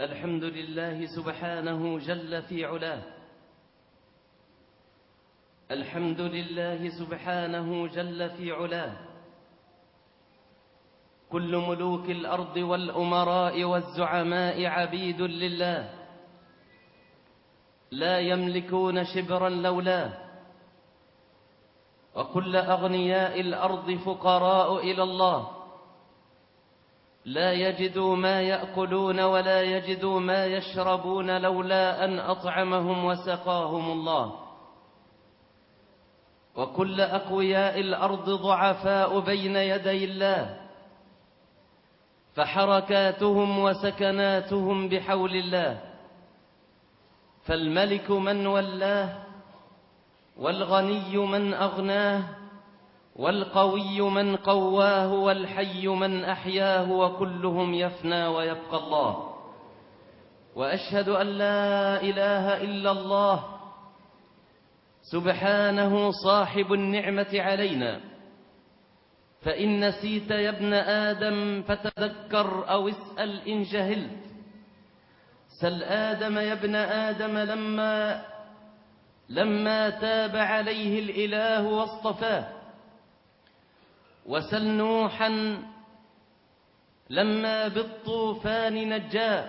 الحمد لله سبحانه جل في علاه. الحمد لله سبحانه جل في علاه. كل ملوك الأرض والأمراء والزعماء عبيد لله، لا يملكون شبرا لولاه. وكل أغنياء الأرض فقراء إلى الله، لا يجدوا ما يأكلون ولا يجدوا ما يشربون لولا أن أطعمهم وسقاهم الله. وكل أقوياء الأرض ضعفاء بين يدي الله، فحركاتهم وسكناتهم بحول الله. فالملك من ولاه، والغني من أغناه، والقوي من قواه، والحي من أحياه، وكلهم يفنى ويبقى الله. وأشهد أن لا إله إلا الله سبحانه صاحب النعمة علينا. فإن نسيت يا ابن آدم فتذكر أو اسأل إن جهلت. سل آدم يا ابن آدم لما تاب عليه الإله واصطفاه. وسل نوحا لما بالطوفان نجاه.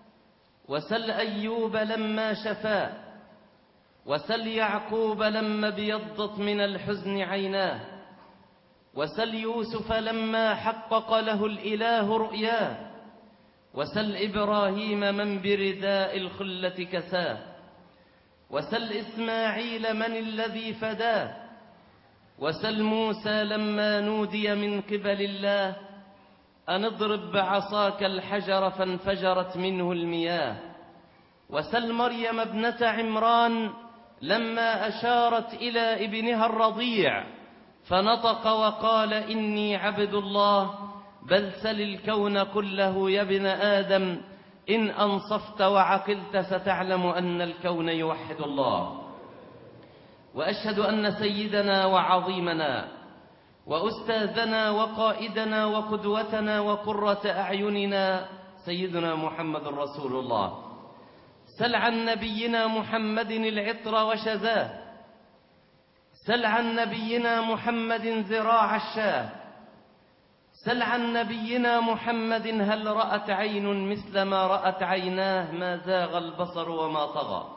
وسل أيوب لما شفاه. وسل يعقوب لما ابيضت من الحزن عيناه. وسل يوسف لما حقق له الإله رؤياه. وسل إبراهيم من برداء الخلة كساه. وسل إسماعيل من الذي فداه. وسل موسى لما نودي من قبل الله أن اضرب بعصاك الحجر فانفجرت منه المياه. وسل مريم ابنة عمران لما أشارت إلى ابنها الرضيع فنطق وقال إني عبد الله. بل سل الكون كله يا ابن آدم، إن أنصفت وعقلت ستعلم أن الكون يوحد الله. وأشهد أن سيدنا وعظيمنا وأستاذنا وقائدنا وقدوتنا وقرة أعيننا سيدنا محمد رسول الله. سل عن نبينا محمد العطر وشذاه. سل عن نبينا محمد ذراع الشاه. سل عن نبينا محمد هل رأت عين مثل ما رأت عيناه ما زاغ البصر وما طغى.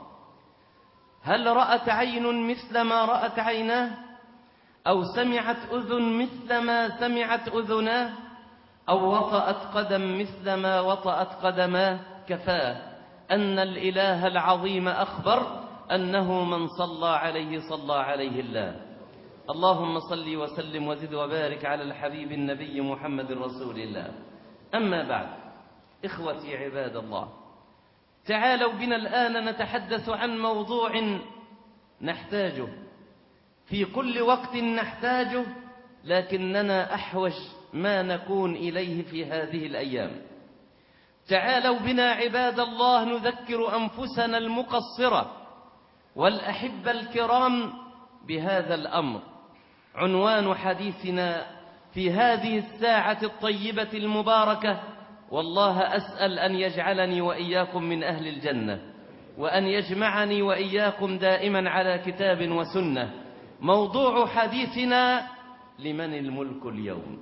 هل رأت عين مثل ما رأت عيناه، أو سمعت أذن مثل ما سمعت أذناه، أو وطأت قدم مثل ما وطأت قدماه. كفاه أن الإله العظيم أخبر أنه من صلى عليه صلى عليه الله. اللهم صل وسلم وزد وبارك على الحبيب النبي محمد رسول الله. أما بعد، إخوتي عباد الله، تعالوا بنا الآن نتحدث عن موضوع نحتاجه في كل وقت نحتاجه، لكننا أحوج ما نكون إليه في هذه الأيام. تعالوا بنا عباد الله نذكر أنفسنا المقصرة والأحبة الكرام بهذا الأمر. عنوان حديثنا في هذه الساعة الطيبة المباركة، والله أسأل أن يجعلني وإياكم من أهل الجنة، وأن يجمعني وإياكم دائما على كتاب وسنة. موضوع حديثنا: لمن الملك اليوم؟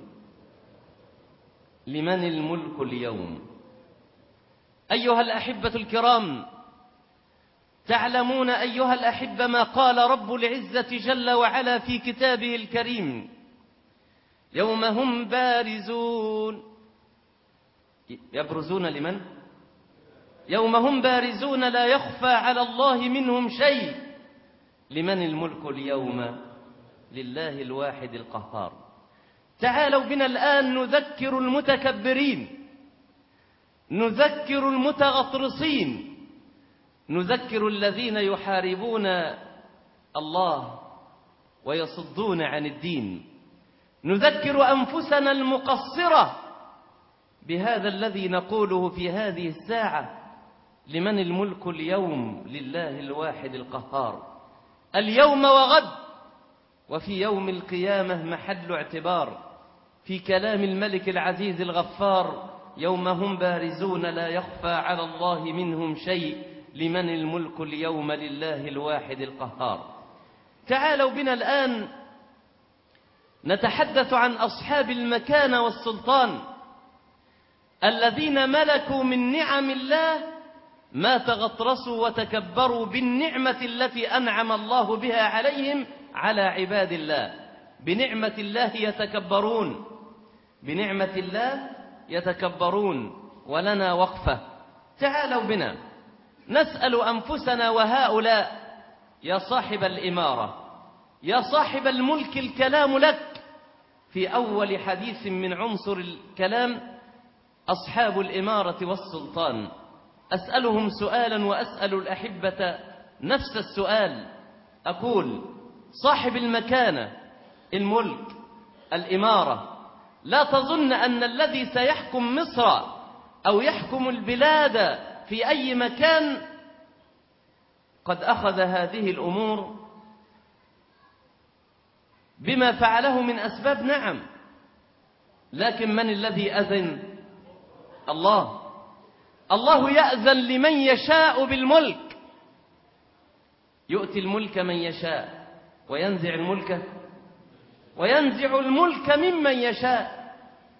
لمن الملك اليوم؟ أيها الأحبة الكرام، تعلمون أيها الأحبة ما قال رب العزة جل وعلا في كتابه الكريم: يوم هم بارزون. يبرزون لمن؟ يوم هم بارزون لا يخفى على الله منهم شيء. لمن الملك اليوم؟ لله الواحد القهار. تعالوا بنا الآن نذكر المتكبرين، نذكر المتغطرسين، نذكر الذين يحاربون الله ويصدون عن الدين، نذكر أنفسنا المقصرة بهذا الذي نقوله في هذه الساعة: لمن الملك اليوم؟ لله الواحد القهار. اليوم وغد، وفي يوم القيامة محل اعتبار. في كلام الملك العزيز الغفار يوم هم بارزون لا يخفى على الله منهم شيء لمن الملك اليوم لله الواحد القهار. تعالوا بنا الآن نتحدث عن أصحاب المكانة والسلطان الذين ملكوا من نعم الله ما تغطرسوا وتكبروا بالنعمة التي أنعم الله بها عليهم على عباد الله. بنعمة الله يتكبرون، بنعمة الله يتكبرون. ولنا وقفة. تعالوا بنا نسأل أنفسنا وهؤلاء: يا صاحب الإمارة، يا صاحب الملك، الكلام لك. في أول حديث من عنصر الكلام أصحاب الإمارة والسلطان. أسألهم سؤالا وأسأل الأحبة نفس السؤال. أقول: صاحب المكانة، الملك، الإمارة، لا تظن أن الذي سيحكم مصر أو يحكم البلاد في أي مكان قد أخذ هذه الأمور بما فعله من أسباب. نعم، لكن من الذي أذن؟ الله. الله يأذن لمن يشاء بالملك، يؤتي الملك من يشاء وينزع الملك ممن يشاء.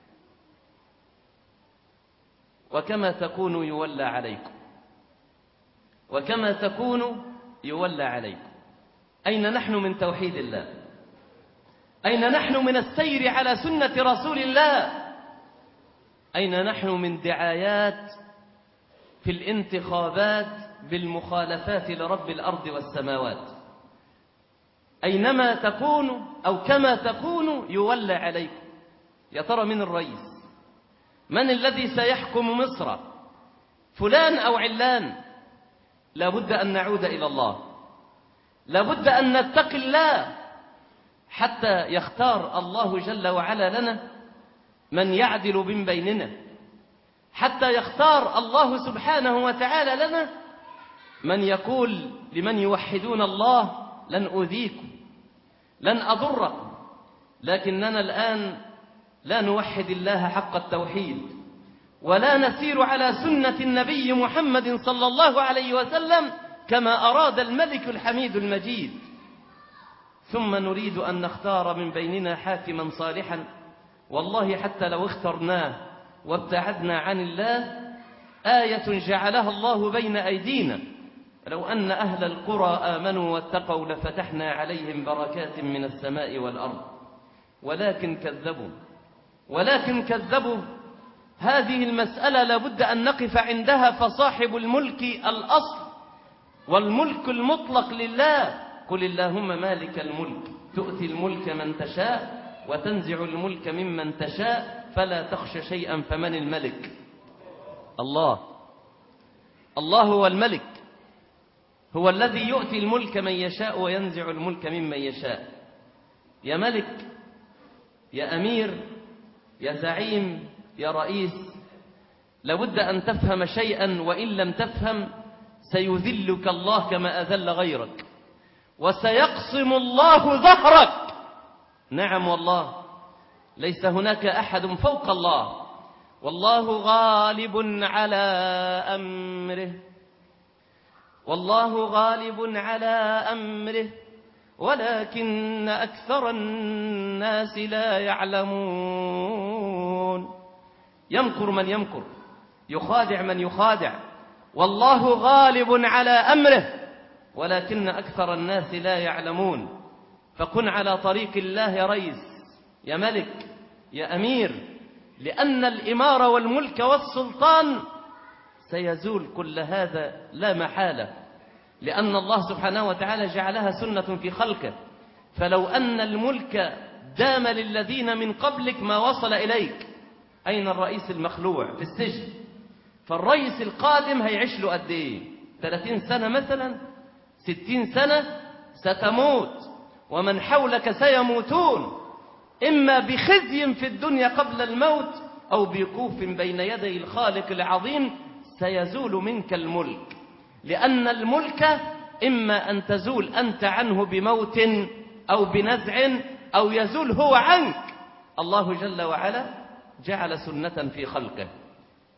وكما تكون يولى عليكم، وكما تكون يولى عليكم. أين نحن من توحيد الله؟ أين نحن من السير على سنة رسول الله؟ أين نحن من دعايات في الانتخابات بالمخالفات لرب الأرض والسماوات؟ أينما تكونوا أو كما تكونوا يولى عليكم. يا ترى من الرئيس؟ من الذي سيحكم مصر؟ فلان أو علان؟ لابد أن نعود إلى الله، لابد أن نتقي الله حتى يختار الله جل وعلا لنا من يعدل من بيننا، حتى يختار الله سبحانه وتعالى لنا من يقول لمن يوحدون الله: لن أؤذيكم، لن أضركم. لكننا الآن لا نوحد الله حق التوحيد، ولا نسير على سنة النبي محمد صلى الله عليه وسلم كما أراد الملك الحميد المجيد. ثم نريد أن نختار من بيننا حاكما صالحا. والله حتى لو اخترناه وابتعدنا عن الله، آية جعلها الله بين أيدينا: لو أن أهل القرى آمنوا واتقوا لفتحنا عليهم بركات من السماء والأرض. ولكن كذبوا. هذه المسألة لابد أن نقف عندها. فصاحب الملك الأصل والملك المطلق لله. قل اللهم مالك الملك تؤتي الملك من تشاء وتنزع الملك ممن تشاء فلا تخش شيئا. فمن الملك؟ الله. الله هو الملك، هو الذي يؤتي الملك من يشاء وينزع الملك ممن يشاء. يا ملك، يا أمير، يا زعيم، يا رئيس، لابد أن تفهم شيئا، وإن لم تفهم سيذلك الله كما أذل غيرك، وسيقسم الله ظهرك. نعم والله، ليس هناك أحد فوق الله. والله غالب على أمره، والله غالب على أمره ولكن أكثر الناس لا يعلمون. يمكر من يمكر، يخادع من يخادع. والله غالب على أمره ولكن أكثر الناس لا يعلمون. فكن على طريق الله يا ريس، يا ملك، يا أمير، لأن الإمارة والملك والسلطان سيزول كل هذا لا محالة، لأن الله سبحانه وتعالى جعلها سنة في خلقه. فلو أن الملك دام للذين من قبلك ما وصل إليك. أين الرئيس المخلوع؟ في السجن. فالرئيس القادم هيعيش له قد إيه؟ 30 سنة مثلا، 60 سنة. ستموت ومن حولك سيموتون، إما بخزي في الدنيا قبل الموت أو بوقوف بين يدي الخالق العظيم. سيزول منك الملك، لأن الملك إما أن تزول أنت عنه بموت أو بنزع أو يزول هو عنك. الله جل وعلا جعل سنة في خلقه.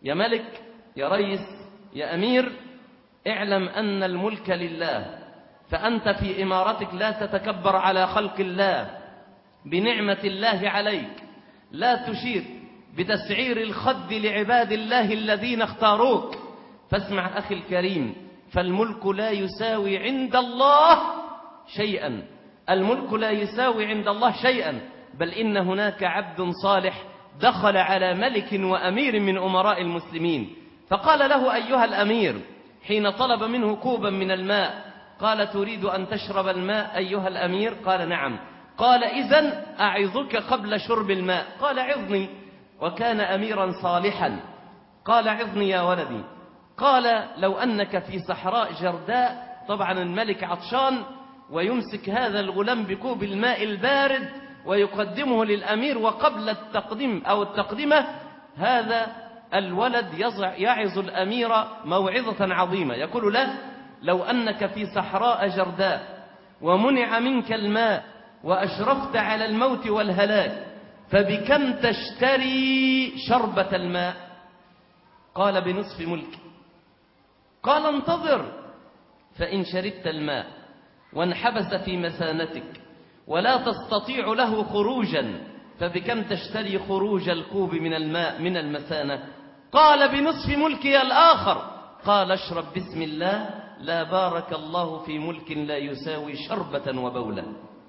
يا ملك، يا ريس، يا أمير، اعلم أن الملك لله، فأنت في إمارتك لا تتكبر على خلق الله بنعمة الله عليك، لا تشير بتسعير الخد لعباد الله الذين اختاروك. فاسمع أخي الكريم، فالملك لا يساوي عند الله شيئا، الملك لا يساوي عند الله شيئا، بل إن هناك عبد صالح دخل على ملك وأمير من أمراء المسلمين، فقال له: أيها الأمير، حين طلب منه كوبا من الماء، قال: تريد أن تشرب الماء أيها الأمير؟ قال: نعم. قال: إذن أعظك قبل شرب الماء. قال: عظني. وكان أميرا صالحا. قال: عظني يا ولدي. قال: لو أنك في صحراء جرداء، طبعا الملك عطشان، ويمسك هذا الغلام بكوب الماء البارد ويقدمه للأمير، وقبل التقديم أو التقدمة هذا الولد يعظ الأمير موعظة عظيمة، يقول له: لو أنك في صحراء جرداء ومنع منك الماء وأشرفت على الموت والهلاك، فبكم تشتري شربة الماء؟ قال: بنصف ملك. قال: انتظر، فإن شربت الماء وانحبس في مثانتك ولا تستطيع له خروجا، فبكم تشتري خروج الكوب من الماء من المثانة؟ قال: بنصف ملكي الآخر. قال: اشرب بسم الله، لا بارك الله في ملك لا يساوي شربة وبولا.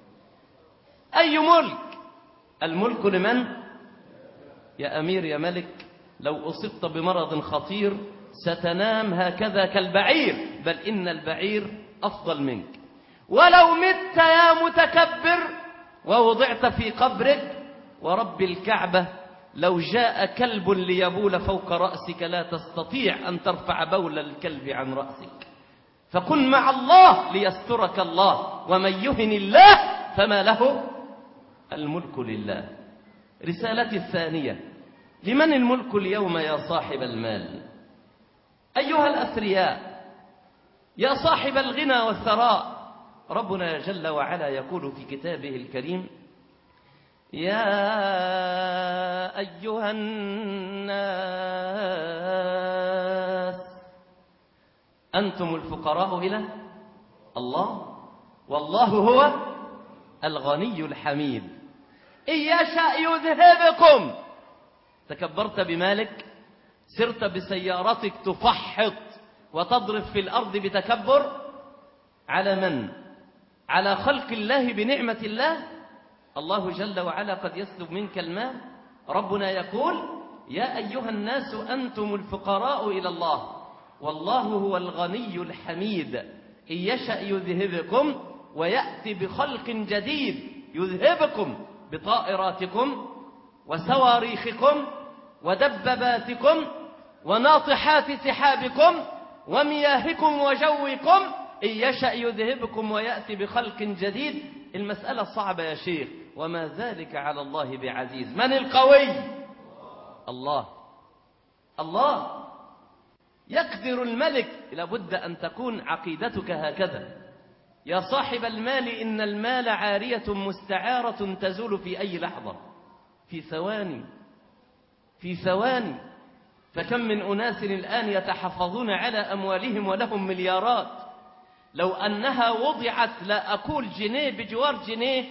أي ملك؟ الملك لمن؟ يا أمير، يا ملك، لو أصبت بمرض خطير ستنام هكذا كالبعير، بل إن البعير أفضل منك. ولو مت يا متكبر ووضعت في قبرك، ورب الكعبة لو جاء كلب ليبول فوق رأسك لا تستطيع أن ترفع بول الكلب عن رأسك. فكن مع الله ليسترك الله، ومن يهن الله فما له. الملك لله. رسالتي الثانية: لمن الملك اليوم يا صاحب المال؟ أيها الأثرياء، يا صاحب الغنى والثراء، ربنا جل وعلا يقول في كتابه الكريم: يا أيها الناس أنتم الفقراء إلى الله، والله هو الغني الحميد. إن يشأ يذهبكم. تكبرت بمالك، سرت بسيارتك تفحط وتضرب في الأرض بتكبر، على من؟ على خلق الله بنعمة الله. الله جل وعلا قد يسلب منك المال. ربنا يقول: يا أيها الناس أنتم الفقراء إلى الله والله هو الغني الحميد. إن يشأ يذهبكم ويأتي بخلق جديد، يذهبكم بطائراتكم وصواريخكم ودباباتكم وناطحات سحابكم ومياهكم وجوكم. إن يشأ يذهبكم ويأتي بخلق جديد. المسألة صعبة يا شيخ، وما ذلك على الله بعزيز. من القوي؟ الله. الله يقدر الملك. لابد أن تكون عقيدتك هكذا. يا صاحب المال، إن المال عارية مستعارة تزول في أي لحظة، في ثواني، في ثواني. فكم من أناس الآن يتحفظون على أموالهم ولهم مليارات، لو أنها وضعت، لا أقول جنيه بجوار جنيه،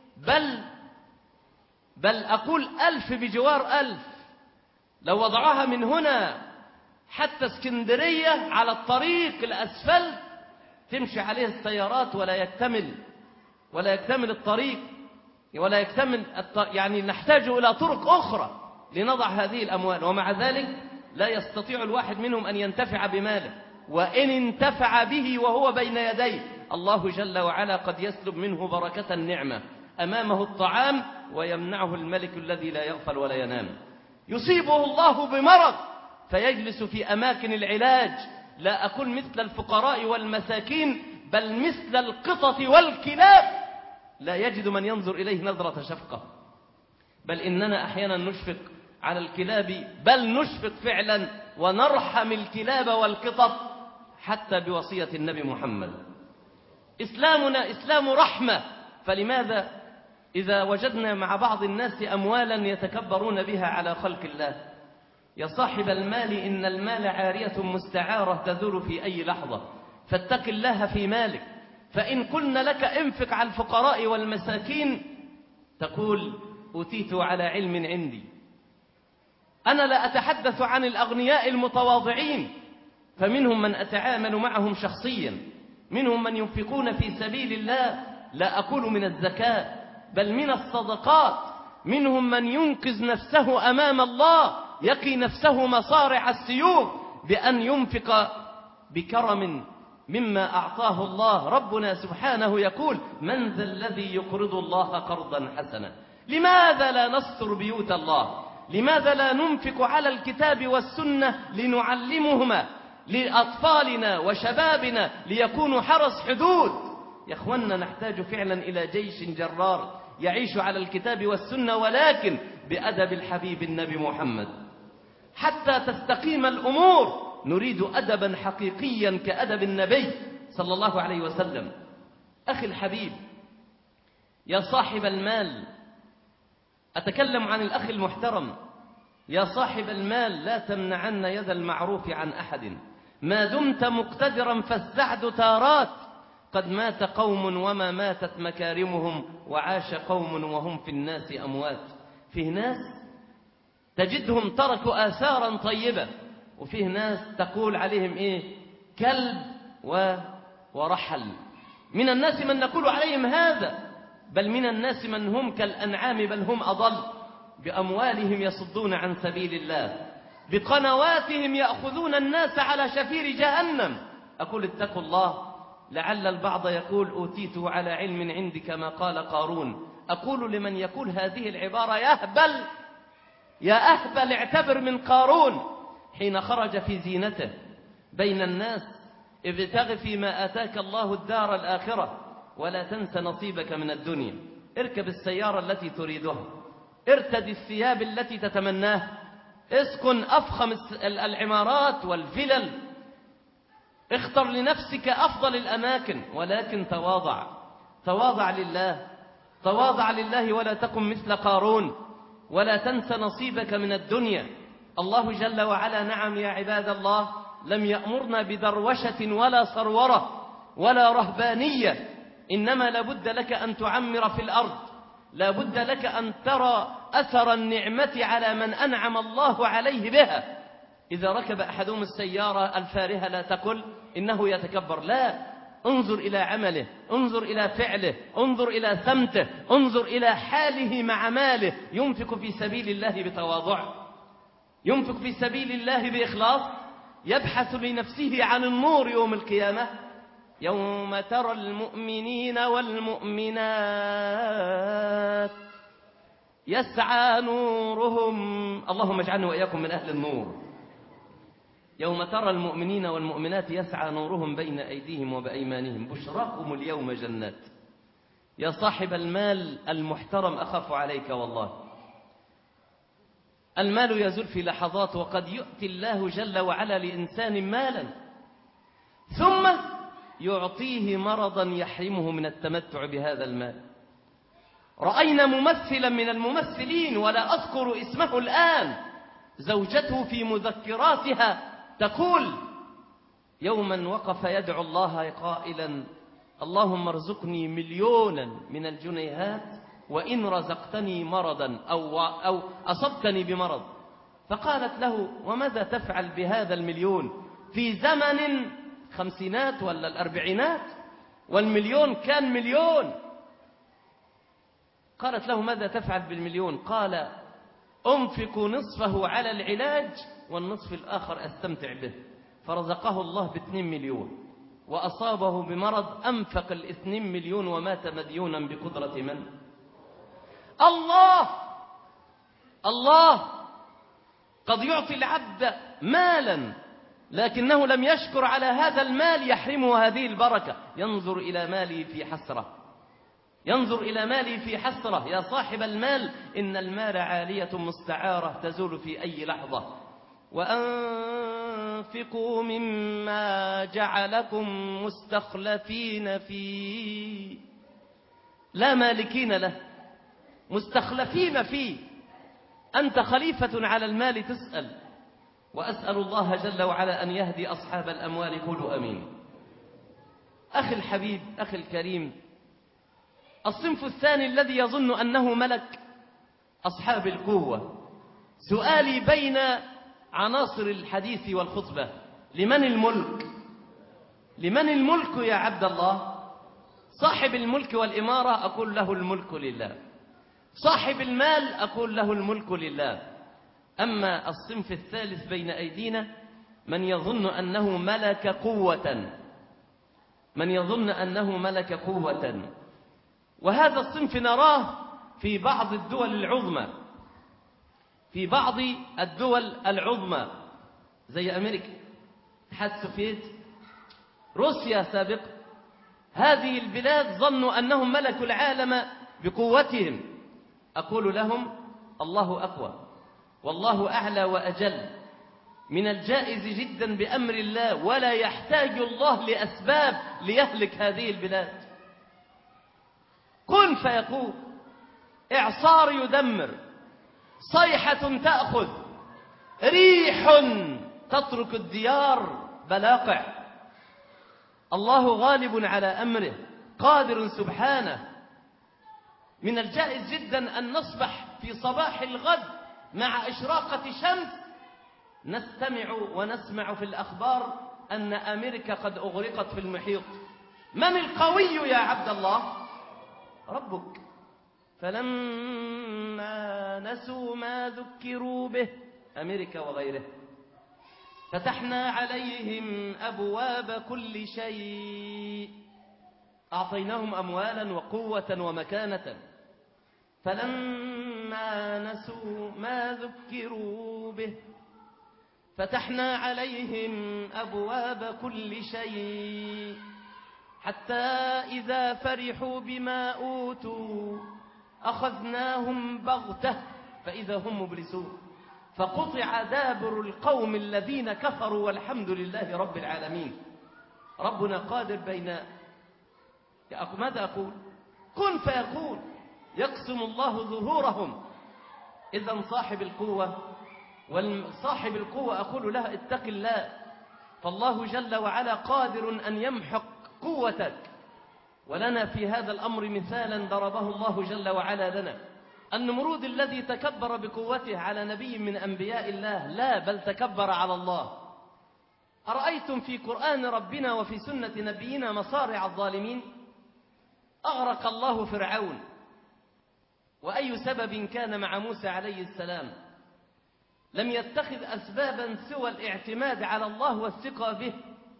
بل أقول 1000 بجوار 1000، لو وضعوها من هنا حتى اسكندرية على الطريق الأسفل تمشي عليه السيارات ولا يكتمل الطريق، ولا يكتمل يعني نحتاج إلى طرق أخرى لنضع هذه الأموال. ومع ذلك لا يستطيع الواحد منهم أن ينتفع بماله، وإن انتفع به وهو بين يديه الله جل وعلا قد يسلب منه بركة النعمة. أمامه الطعام ويمنعه الملك الذي لا يغفل ولا ينام. يصيبه الله بمرض فيجلس في أماكن العلاج، لا أقول مثل الفقراء والمساكين، بل مثل القطط والكلاب، لا يجد من ينظر إليه نظرة شفقة. بل إننا أحيانا نشفق على الكلاب، بل نشفق فعلا ونرحم الكلاب والقطط حتى بوصية النبي محمد. إسلامنا إسلام رحمة. فلماذا إذا وجدنا مع بعض الناس أموالا يتكبرون بها على خلق الله، يا صاحب المال إن المال عارية مستعارة تزول في أي لحظة، فاتق الله في مالك. فإن قلنا لك انفق على الفقراء والمساكين تقول أوتيت على علم عندي. أنا لا أتحدث عن الأغنياء المتواضعين، فمنهم من أتعامل معهم شخصيا، منهم من ينفقون في سبيل الله، لا أقول من الزكاة بل من الصدقات. منهم من ينقذ نفسه أمام الله، يقي نفسه مصارع السيوف بأن ينفق بكرم مما أعطاه الله. ربنا سبحانه يقول من ذا الذي يقرض الله قرضا حسنا. لماذا لا نستر بيوت الله؟ لماذا لا ننفق على الكتاب والسنة لنعلمهما لأطفالنا وشبابنا ليكونوا حرس حدود؟ يا أخوانا نحتاج فعلا إلى جيش جرار يعيش على الكتاب والسنة، ولكن بأدب الحبيب النبي محمد حتى تستقيم الأمور. نريد أدبا حقيقيا كأدب النبي صلى الله عليه وسلم. أخي الحبيب، يا صاحب المال، أتكلم عن الأخ المحترم، يا صاحب المال لا تمنعن يد المعروف عن أحد ما دمت مقتدرا، فالسعد تارات. قد مات قوم وما ماتت مكارمهم، وعاش قوم وهم في الناس أموات. فيه ناس تجدهم تركوا آثارا طيبة، وفيه ناس تقول عليهم إيه؟ كلب ورحل. من الناس من نقول عليهم هذا، بل من الناس من هم كالأنعام بل هم أضل. بأموالهم يصدون عن سبيل الله، بقنواتهم يأخذون الناس على شفير جهنم. أقول اتقوا الله. لعل البعض يقول أوتيت على علم عندي كما قال قارون. أقول لمن يقول هذه العبارة يهبل، يا أهبل اعتبر من قارون حين خرج في زينته بين الناس: ابتغ فيما آتاك الله الدار الآخرة ولا تنس نصيبك من الدنيا. اركب السيارة التي تريدها، ارتدي الثياب التي تتمناها، اسكن أفخم العمارات والفلل، اختر لنفسك أفضل الأماكن، ولكن تواضع لله، تواضع لله ولا تكن مثل قارون، ولا تنس نصيبك من الدنيا. الله جل وعلا نعم يا عباد الله لم يأمرنا بدروشة ولا صرورة ولا رهبانية، إنما لابد لك أن تعمر في الأرض، لابد لك أن ترى أثر النعمة على من أنعم الله عليه بها. إذا ركب أحدهم السيارة الفارهة لا تقل إنه يتكبر، لا، انظر إلى عمله، انظر إلى فعله، انظر إلى ثمته، انظر إلى حاله مع ماله. ينفق في سبيل الله بتواضع، ينفق في سبيل الله بإخلاص، يبحث لنفسه عن النور يوم القيامة. يوم ترى المؤمنين والمؤمنات يسعى نورهم، اللهم اجعلنا وإياكم من أهل النور. يوم ترى المؤمنين والمؤمنات يسعى نورهم بين أيديهم وبأيمانهم بشراكم اليوم جنات. يا صاحب المال المحترم أخاف عليك والله. المال يزول في لحظات، وقد يؤتي الله جل وعلا لإنسان مالا ثم يعطيه مرضا يحرمه من التمتع بهذا المال. رأينا ممثلا من الممثلين ولا أذكر اسمه الآن، زوجته في مذكراتها تقول يوما وقف يدعو الله قائلا: اللهم ارزقني مليونا من الجنيهات وإن رزقتني مرضا أو أصبتني بمرض. فقالت له: وماذا تفعل بهذا المليون؟ في زمن خمسينات ولا الأربعينات، والمليون كان مليون. قالت له: ماذا تفعل بالمليون؟ قال: أنفق نصفه على العلاج والنصف الآخر أستمتع به. فرزقه الله ب2 مليون وأصابه بمرض، أنفق ال2 مليون ومات مديونا بقدرة من؟ الله. الله قد يعطي العبد مالا لكنه لم يشكر على هذا المال يحرمه هذه البركة. ينظر إلى ماله في حسرة، ينظر إلى ماله في حسرة. يا صاحب المال إن المال عالية مستعارة تزول في أي لحظة. وأنفقوا مما جعلكم مستخلفين فيه، لا مالكين له، مستخلفين فيه. أنت خليفة على المال، تسأل وأسأل الله جل وعلا أن يهدي أصحاب الأموال. قولوا أمين. أخي الحبيب، أخي الكريم، الصنف الثاني الذي يظن أنه ملك أصحاب القوة. سؤالي بين عناصر الحديث والخطبة: لمن الملك؟ لمن الملك يا عبد الله؟ صاحب الملك والإمارة أقول له الملك لله، صاحب المال أقول له الملك لله. أما الصنف الثالث بين أيدينا من يظن أنه ملك قوة، من يظن أنه ملك قوة. وهذا الصنف نراه في بعض الدول العظمى، في بعض الدول العظمى زي أمريكا، الاتحاد السوفيتي، روسيا سابقا. هذه البلاد ظنوا أنهم ملكوا العالم بقوتهم. أقول لهم الله أقوى والله أعلى وأجل. من الجائز جدا بأمر الله، ولا يحتاج الله لأسباب ليهلك هذه البلاد. كن فيكون، إعصار يدمر، صيحة تأخذ، ريح تترك الديار بلاقع. الله غالب على أمره، قادر سبحانه. من الجائز جدا أن نصبح في صباح الغد مع إشراقة شمس نستمع ونسمع في الأخبار أن أمريكا قد أغرقت في المحيط. من القوي يا عبد الله؟ ربك. فلما نسوا ما ذكروا به، أمريكا وغيره، فتحنا عليهم أبواب كل شيء، أعطيناهم أموالا وقوة ومكانة. فلما نسوا ما ذكروا به فتحنا عليهم أبواب كل شيء حتى إذا فرحوا بما أوتوا أخذناهم بغتة فإذا هم مبلسون. فقطع دابر القوم الذين كفروا والحمد لله رب العالمين. ربنا قادر بين ماذا أقول؟ كن فيكون، يقسم الله ظهورهم. إذن صاحب القوة، والصاحب القوة أقول له اتق الله، فالله جل وعلا قادر أن يمحق قوتك. ولنا في هذا الأمر مثالا ضربه الله جل وعلا لنا: النمرود الذي تكبر بقوته على نبي من أنبياء الله، لا بل تكبر على الله. أرأيتم في قرآن ربنا وفي سنة نبينا مصارع الظالمين؟ أغرق الله فرعون. وأي سبب كان مع موسى عليه السلام؟ لم يتخذ أسبابا سوى الاعتماد على الله والثقة به،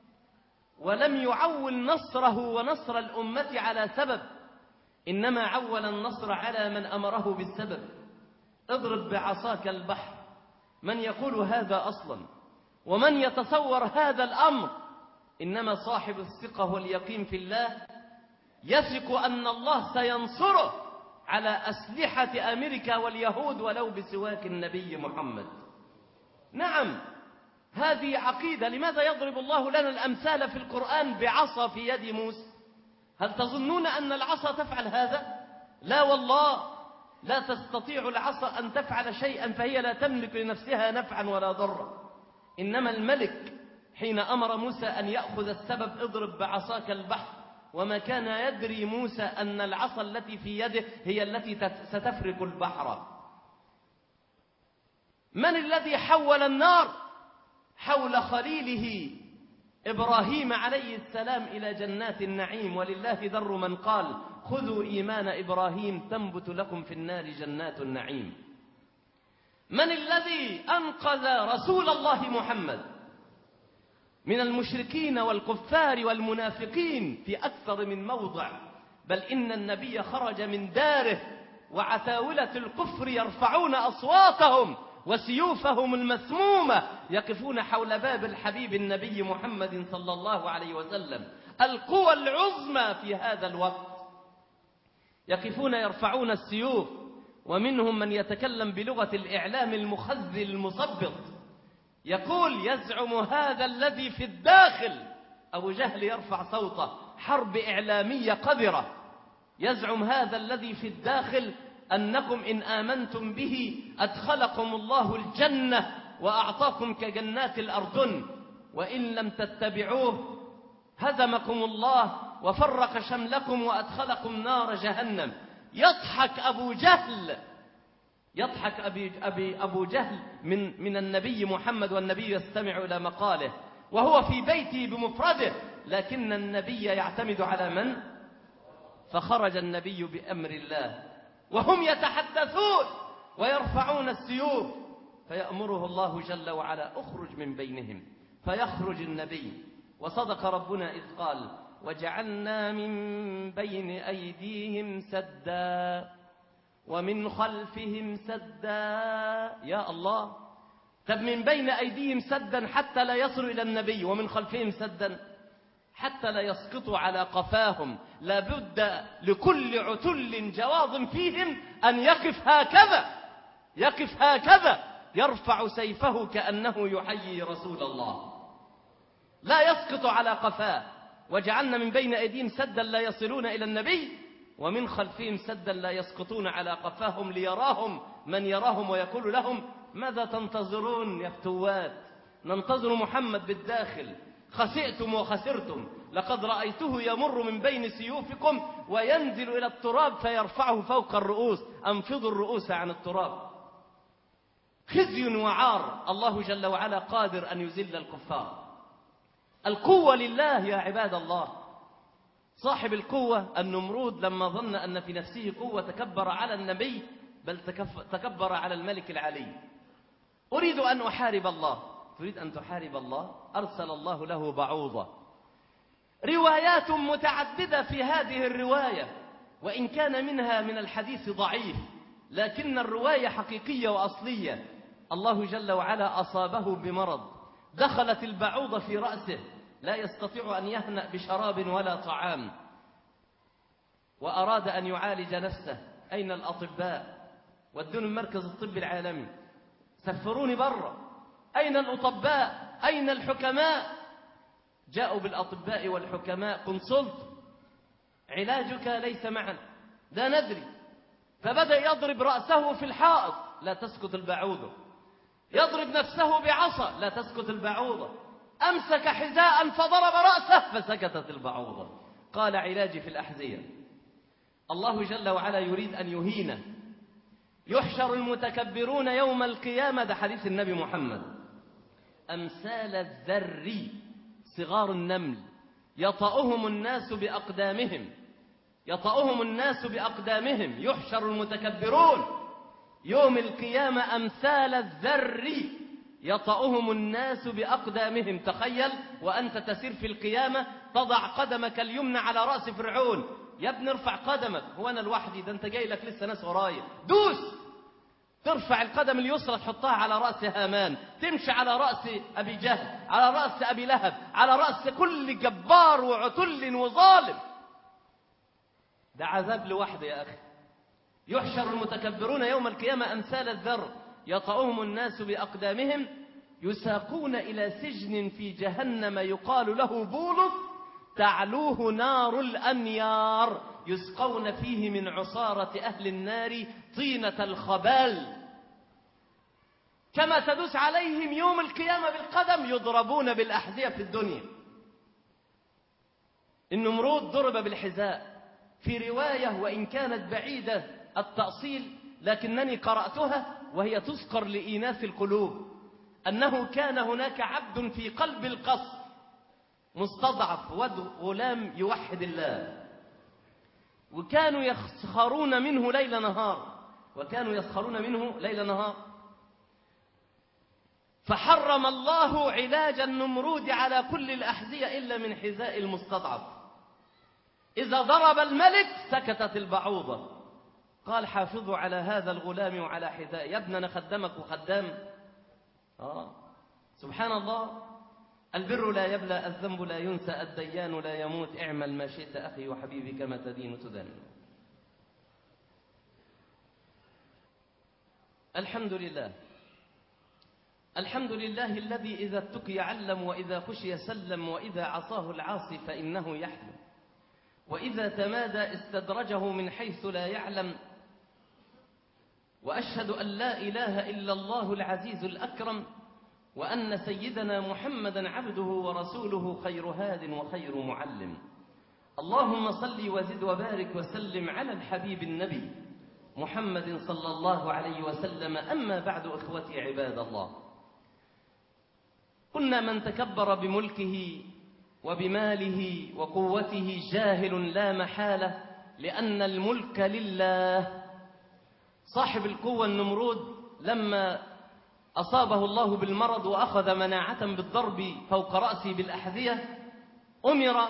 ولم يعول نصره ونصر الأمة على سبب، إنما عول النصر على من أمره بالسبب. اضرب بعصاك البحر. من يقول هذا أصلا؟ ومن يتصور هذا الأمر؟ إنما صاحب الثقة واليقين في الله يثق أن الله سينصره على أسلحة أمريكا واليهود ولو بسواك النبي محمد. نعم، هذه عقيدة. لماذا يضرب الله لنا الأمثال في القرآن بعصا في يد موسى؟ هل تظنون أن العصا تفعل هذا؟ لا والله، لا تستطيع العصا أن تفعل شيئا، فهي لا تملك لنفسها نفعا ولا ضرا. إنما الملك حين أمر موسى أن يأخذ السبب: اضرب بعصاك البحر، وما كان يدري موسى أن العصا التي في يده هي التي ستفرق البحر. من الذي حول النار حول خليله إبراهيم عليه السلام إلى جنات النعيم؟ ولله در من قال: خذوا إيمان إبراهيم تنبت لكم في النار جنات النعيم. من الذي أنقذ رسول الله محمد من المشركين والكفار والمنافقين في أكثر من موضع؟ بل إن النبي خرج من داره وعتاولة الكفر يرفعون أصواتهم وسيوفهم المسمومة يقفون حول باب الحبيب النبي محمد صلى الله عليه وسلم. القوى العظمى في هذا الوقت يقفون يرفعون السيوف، ومنهم من يتكلم بلغة الإعلام المخزي المصبط، يقول: يزعم هذا الذي في الداخل، أبو جهل يرفع صوته، حرب إعلامية قذرة، يزعم هذا الذي في الداخل أنكم إن آمنتم به أدخلكم الله الجنة وأعطاكم كجنات الأردن، وإن لم تتبعوه هزمكم الله وفرق شملكم وأدخلكم نار جهنم. يضحك أبو جهل من النبي محمد، والنبي يستمع إلى مقاله وهو في بيته بمفرده، لكن النبي يعتمد على من؟ فخرج النبي بأمر الله وهم يتحدثون ويرفعون السيوف، فيأمره الله جل وعلا اخرج من بينهم، فيخرج النبي. وصدق ربنا إذ قال وجعلنا من بين أيديهم سدا ومن خلفهم سدا. يا الله، طب من بين أيديهم سدا حتى لا يصلوا إلى النبي، ومن خلفهم سدا حتى لا يسقطوا على قفاهم. لابد لكل عتل جواظ فيهم أن يقف هكذا يرفع سيفه كأنه يحيي رسول الله، لا يسقط على قفاه. وجعلنا من بين أيديهم سدا لا يصلون إلى النبي، ومن خلفهم سدا لا يسقطون على قفاهم، ليراهم من يراهم ويقول لهم ماذا تنتظرون يا فتوات؟ ننتظر محمد بالداخل، خسئتم وخسرتم. لقد رأيته يمر من بين سيوفكم وينزل إلى التراب فيرفعه فوق الرؤوس، أنفضوا الرؤوس عن التراب. خزي وعار. الله جل وعلا قادر أن يذل الكفار. القوة لله يا عباد الله. صاحب القوة النمرود لما ظن أن في نفسه قوة تكبر على النبي، بل تكبر على الملك العلي. أريد أن أحارب الله. تريد أن تحارب الله؟ أرسل الله له بعوضة. روايات متعددة في هذه الرواية، وإن كان منها من الحديث ضعيف، لكن الرواية حقيقية وأصلية. الله جل وعلا أصابه بمرض، دخلت البعوضة في رأسه، لا يستطيع أن يهنأ بشراب ولا طعام، وأراد أن يعالج نفسه. أين الأطباء؟ ودوني المركز الطبي العالمي، سفروني برا. أين الأطباء؟ أين الحكماء؟ جاءوا بالأطباء والحكماء. قنصلت، علاجك ليس معنا، لا ندري. فبدأ يضرب رأسه في الحائط، لا تسقط البعوضة. يضرب نفسه بعصا، لا تسقط البعوضة. أمسك حذاء فضرب رأسه فسكتت البعوضة. قال علاجي في الأحذية. الله جل وعلا يريد أن يهينه. يحشر المتكبرون يوم القيامة، ده حديث النبي محمد، أمثال الذر، صغار النمل، يطأهم الناس بأقدامهم. يحشر المتكبرون يوم القيامة أمثال الذر يطأهم الناس بأقدامهم. تخيل وأنت تسير في القيامة، تضع قدمك اليمنى على رأس فرعون. يا ابني ارفع قدمك، هو أنا لوحدي؟ ده أنت جاي لك لسه ناس ورايا. دوس. ترفع القدم اليسرى تحطها على رأس هامان، تمشي على رأس أبي جهل، على رأس أبي لهب، على رأس كل جبار وعتل وظالم. ده عذاب لوحده يا أخي. يحشر المتكبرون يوم القيامة أمثال الذر يطأهم الناس بأقدامهم، يساقون إلى سجن في جهنم يقال له بولس، تعلوه نار الأنيار، يسقون فيه من عصارة أهل النار طينة الخبال. كما تدوس عليهم يوم القيامة بالقدم، يضربون بالأحذية في الدنيا. النمرود ضرب بالحذاء. في رواية وإن كانت بعيدة التأصيل لكنني قرأتها وهي تذكر لإيناس القلوب، أنه كان هناك عبد في قلب القصر مستضعف، غلام يوحد الله، وكانوا يسخرون منه ليل نهار. فحرم الله علاج النمرود على كل الأحذية إلا من حذاء المستضعف. إذا ضرب الملك سكتت البعوضة. قال حافظوا على هذا الغلام وعلى حذاء. يا ابننا خدمك وخدام. سبحان الله. البر لا يبلى، الذنب لا ينسى، الديان لا يموت، اعمل ما شئت أخي وحبيبي كما تدين تدان. الحمد لله الذي إذا اتقي علم، وإذا خشي سلم، وإذا عصاه العاصي فإنه يحلم، وإذا تمادى استدرجه من حيث لا يعلم. وأشهد أن لا إله إلا الله العزيز الأكرم وأن سيدنا محمدا عبده ورسوله خير هاد وخير معلم. اللهم صل وزد وبارك وسلم على الحبيب النبي محمد صلى الله عليه وسلم. أما بعد إخوتي عباد الله، قلنا من تكبر بملكه وبماله وقوته جاهل لا محالة، لأن الملك لله. صاحب القوة النمرود لما أصابه الله بالمرض وأخذ مناعة بالضرب فوق رأسه بالأحذية، أمر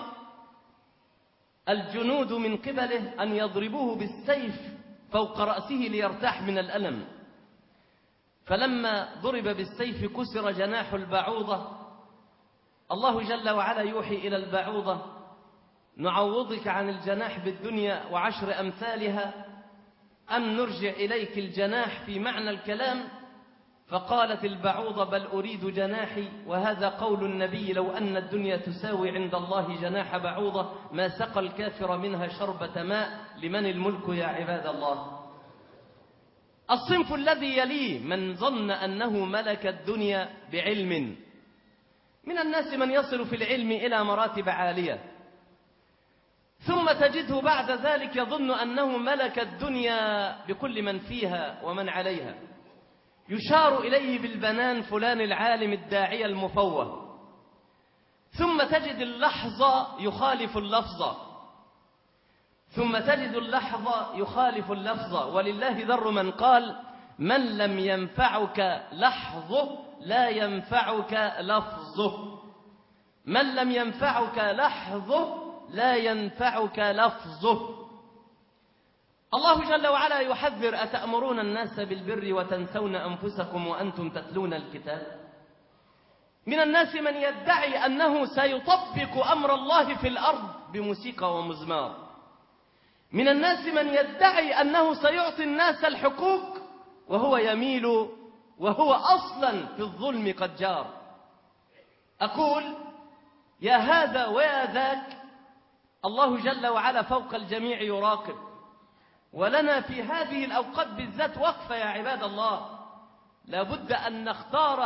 الجنود من قبله أن يضربوه بالسيف فوق رأسه ليرتاح من الألم. فلما ضرب بالسيف كسر جناح البعوضة. الله جل وعلا يوحي إلى البعوضة: نعوضك عن الجناح بالدنيا وعشر أمثالها، أم نرجع إليك الجناح في معنى الكلام؟ فقالت البعوضة: بل أريد جناحي. وهذا قول النبي: لو أن الدنيا تساوي عند الله جناح بعوضة ما سقى الكافر منها شربة ماء. لمن الملك يا عباد الله؟ الصنف الذي يليه من ظن أنه ملك الدنيا بعلم. من الناس من يصل في العلم إلى مراتب عالية، ثم تجده بعد ذلك يظن أنه ملك الدنيا بكل من فيها ومن عليها. يشار إليه بالبنان: فلان العالم الداعية المفوه. ثم تجد اللحظة يخالف اللفظة، ثم تجد اللحظة يخالف اللفظة. ولله ذر من قال: من لم ينفعك لحظه لا ينفعك لفظه. من لم ينفعك لحظه لا ينفعك لفظه. الله جل وعلا يحذر: أتأمرون الناس بالبر وتنسون أنفسكم وأنتم تتلون الكتاب. من الناس من يدعي أنه سيطبق أمر الله في الأرض بموسيقى ومزمار. من الناس من يدعي أنه سيعطي الناس الحقوق وهو يميل وهو أصلا في الظلم قد جار. أقول: يا هذا ويا ذاك، الله جل وعلا فوق الجميع يراقب. ولنا في هذه الأوقات بالذات وقفة يا عباد الله. لابد أن نختار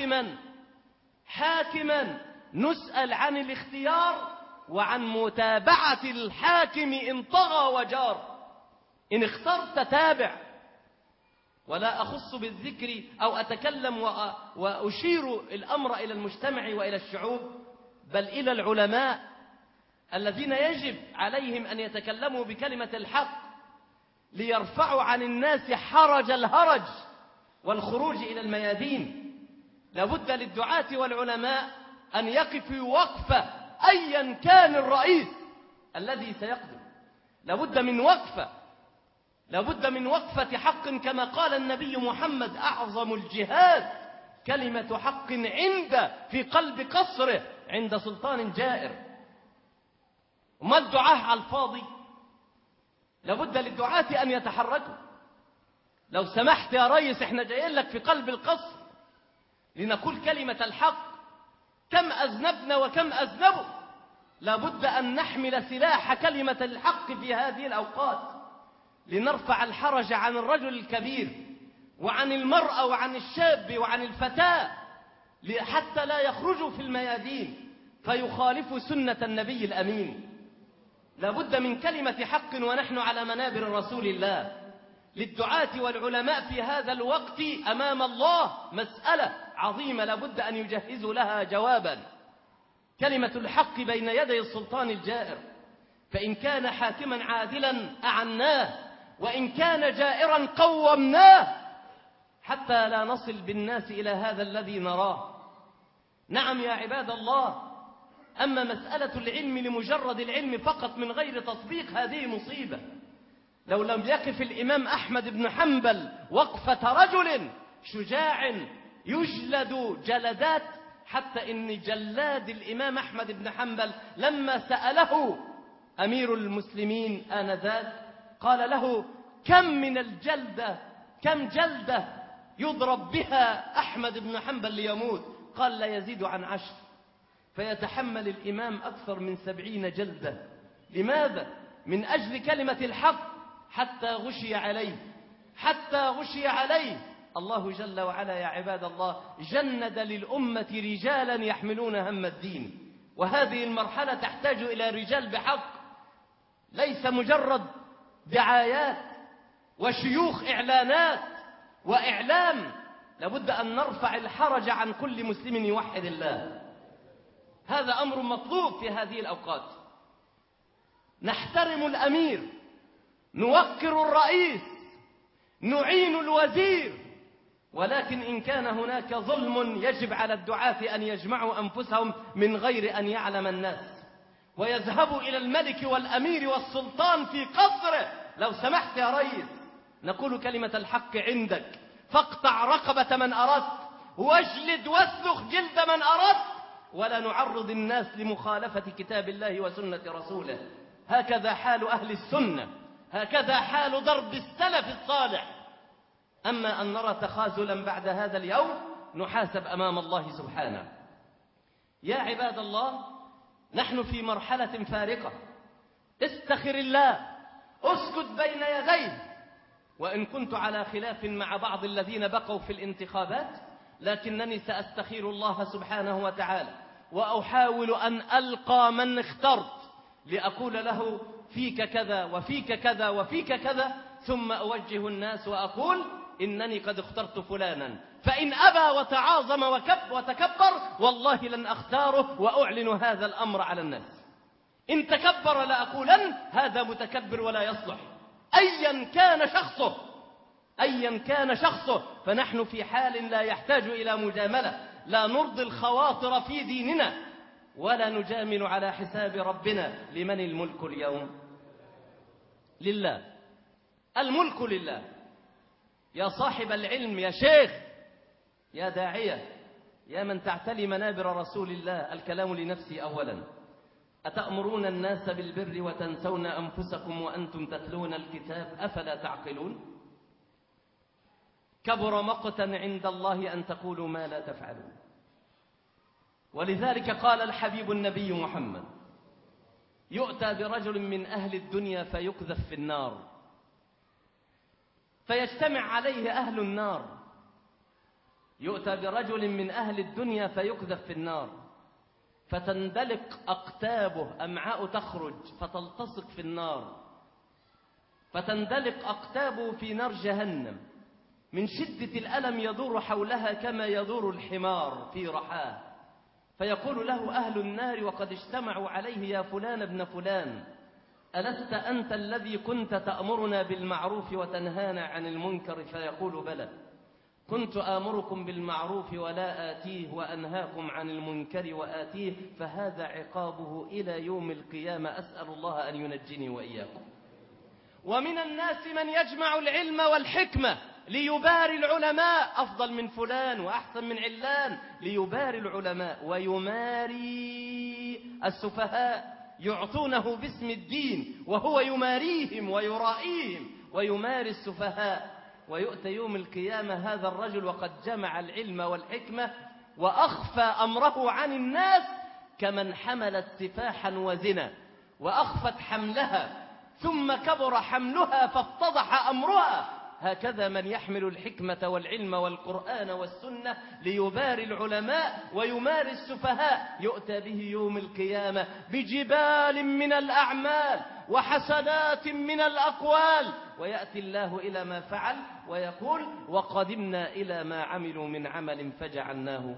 حاكما نسأل عن الاختيار وعن متابعة الحاكم إن طغى وجار. إن اخترت تابع. ولا أخص بالذكر أو أتكلم وأشير الأمر إلى المجتمع وإلى الشعوب، بل إلى العلماء الذين يجب عليهم أن يتكلموا بكلمة الحق ليرفعوا عن الناس حرج الهرج والخروج إلى الميادين. لابد للدعاة والعلماء أن يقفوا وقفة أيا كان الرئيس الذي سيقدم. لابد من وقفة حق، كما قال النبي محمد: أعظم الجهاد كلمة حق في قلب قصره عند سلطان جائر. وما الدعاة على الفاضي؟ لابد للدعاة أن يتحركوا. لو سمحت يا ريس، احنا جايين لك في قلب القصر لنقول كلمة الحق. كم أذنبنا وكم أذنبوا. لابد أن نحمل سلاح كلمة الحق في هذه الأوقات لنرفع الحرج عن الرجل الكبير وعن المرأة وعن الشاب وعن الفتاة، حتى لا يخرجوا في الميادين فيخالفوا سنة النبي الأمين. لابد من كلمة حق ونحن على منابر رسول الله. للدعاة والعلماء في هذا الوقت أمام الله مسألة عظيمة لابد أن يجهزوا لها جوابا. كلمة الحق بين يدي السلطان الجائر، فإن كان حاكما عادلا أعناه، وإن كان جائرا قومناه، حتى لا نصل بالناس إلى هذا الذي نراه. نعم يا عباد الله، أما مسألة العلم لمجرد العلم فقط من غير تطبيق هذه مصيبة. لو لم يقف الإمام أحمد بن حنبل وقفة رجل شجاع يجلد جلدات، حتى إن جلاد الإمام أحمد بن حنبل لما سأله أمير المسلمين آنذاك قال له: كم من الجلدة، كم جلدة يضرب بها أحمد بن حنبل ليموت؟ قال: لا يزيد عن 10. فيتحمل الإمام أكثر من 70 جلدة. لماذا؟ من أجل كلمة الحق، حتى غشي عليه. الله جل وعلا يا عباد الله جند للأمة رجالا يحملون هم الدين، وهذه المرحلة تحتاج إلى رجال بحق، ليس مجرد دعايات وشيوخ إعلانات وإعلام. لابد أن نرفع الحرج عن كل مسلم يوحد الله، هذا أمر مطلوب في هذه الأوقات. نحترم الأمير، نوقر الرئيس، نعين الوزير، ولكن إن كان هناك ظلم يجب على الدعاة أن يجمعوا أنفسهم من غير أن يعلم الناس، ويذهبوا إلى الملك والأمير والسلطان في قصره: لو سمحت يا ريس، نقول كلمة الحق عندك، فاقطع رقبة من أردت، واجلد واسلخ جلد من أردت، ولا نعرض الناس لمخالفة كتاب الله وسنة رسوله. هكذا حال أهل السنة، هكذا حال ضرب السلف الصالح. أما أن نرى تخاذلا بعد هذا اليوم نحاسب أمام الله سبحانه. يا عباد الله، نحن في مرحلة فارقة، استخر الله، اسكت بين يديه. وإن كنت على خلاف مع بعض الذين بقوا في الانتخابات، لكنني سأستخير الله سبحانه وتعالى، وأحاول أن ألقى من اخترت لأقول له فيك كذا وفيك كذا وفيك كذا، ثم أوجه الناس وأقول إنني قد اخترت فلانا، فإن أبى وتعاظم وتكبر والله لن أختاره، وأعلن هذا الأمر على الناس. إن تكبر لأقولن هذا متكبر ولا يصلح، أيا كان شخصه، فنحن في حال لا يحتاج إلى مجاملة، لا نرضي الخواطر في ديننا ولا نجامل على حساب ربنا. لمن الملك اليوم؟ لله، الملك لله. يا صاحب العلم، يا شيخ، يا داعية، يا من تعتلي منابر رسول الله، الكلام لنفسي أولا: أتأمرون الناس بالبر وتنسون أنفسكم وأنتم تتلون الكتاب أفلا تعقلون؟ كبر مقتا عند الله أن تقولوا ما لا تفعلون. ولذلك قال الحبيب النبي محمد: يؤتى برجل من أهل الدنيا فيقذف في النار، فيجتمع عليه أهل النار. يؤتى برجل من أهل الدنيا فيقذف في النار، فتندلق أقتابه، أمعاء تخرج فتلتصق في النار، فتندلق أقتابه في نار جهنم، من شدة الألم يدور حولها كما يدور الحمار في رحاه. فيقول له أهل النار وقد اجتمعوا عليه: يا فلان ابن فلان، ألست أنت الذي كنت تأمرنا بالمعروف وتنهانا عن المنكر؟ فيقول: بلى، كنت آمركم بالمعروف ولا آتيه، وأنهاكم عن المنكر وآتيه، فهذا عقابه إلى يوم القيامة، أسأل الله أن ينجني وإياكم. ومن الناس من يجمع العلم والحكمة ليباري العلماء، أفضل من فلان وأحسن من علان، ليباري العلماء ويماري السفهاء، يعطونه باسم الدين وهو يماريهم ويرائيهم ويماري السفهاء. ويؤتى يوم القيامة هذا الرجل وقد جمع العلم والحكمة وأخفى أمره عن الناس، كمن حملت سفاحا وزنا وأخفت حملها ثم كبر حملها فافتضح أمرها. هكذا من يحمل الحكمة والعلم والقرآن والسنة ليباري العلماء ويماري السفهاء، يؤتى به يوم القيامة بجبال من الأعمال وحسنات من الأقوال، ويأتي الله إلى ما فعل ويقول: وقدمنا إلى ما عملوا من عمل فجعلناه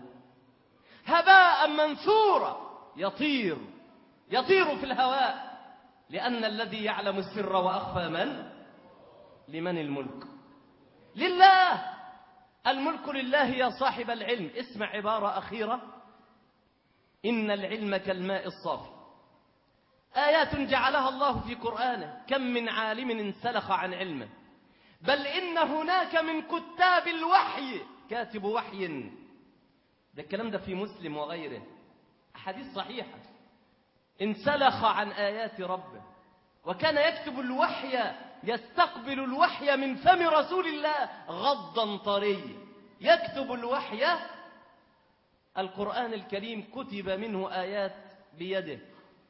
هباء منثورا. يطير في الهواء، لأن الذي يعلم السر وأخفى لمن الملك؟ لله، الملك لله. يا صاحب العلم، اسمع عبارة أخيرة: إن العلم كالماء الصافي. آيات جعلها الله في قرآنه، كم من عالم انسلخ عن علمه، بل إن هناك من كتاب الوحي كاتب وحي، ده الكلام ده في مسلم وغيره، أحاديث صحيحة، انسلخ عن آيات ربه، وكان يكتب الوحي، يستقبل الوحي من فم رسول الله غضا طريا، يكتب الوحي. القرآن الكريم كتب منه آيات بيده،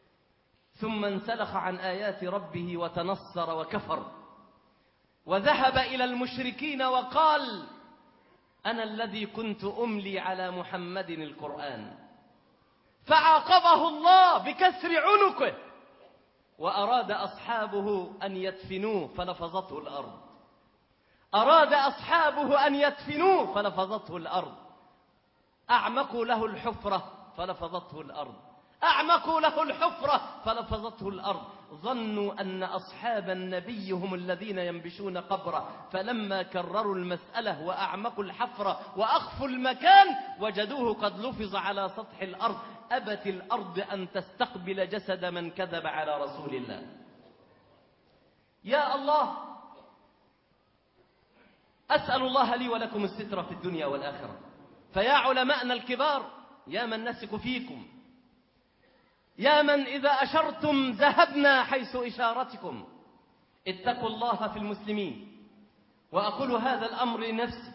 ثم انسلخ عن آيات ربه وتنصر وكفر، وذهب إلى المشركين وقال: أنا الذي كنت أملي على محمد القرآن، فعاقبه الله بكسر عنقه، وأراد أصحابه أن يدفنوه فلفظته الأرض. أراد أصحابه أن يدفنوه فلفظته الأرض. أعمقوا له الحفرة فلفظته الأرض. أعمقوا له الحفرة فلفظته الأرض. ظنوا أن أصحاب النبي هم الذين ينبشون قبره، فلما كرروا المسألة وأعمقوا الحفرة وأخفوا المكان وجدوه قد لفظ على سطح الأرض. أبت الأرض أن تستقبل جسد من كذب على رسول الله. يا الله، أسأل الله لي ولكم الستر في الدنيا والآخرة. فيا علماءنا الكبار، يا من نثق فيكم، يا من إذا أشرتم ذهبنا حيث إشارتكم، اتقوا الله في المسلمين. وأقول هذا الأمر لنفسي،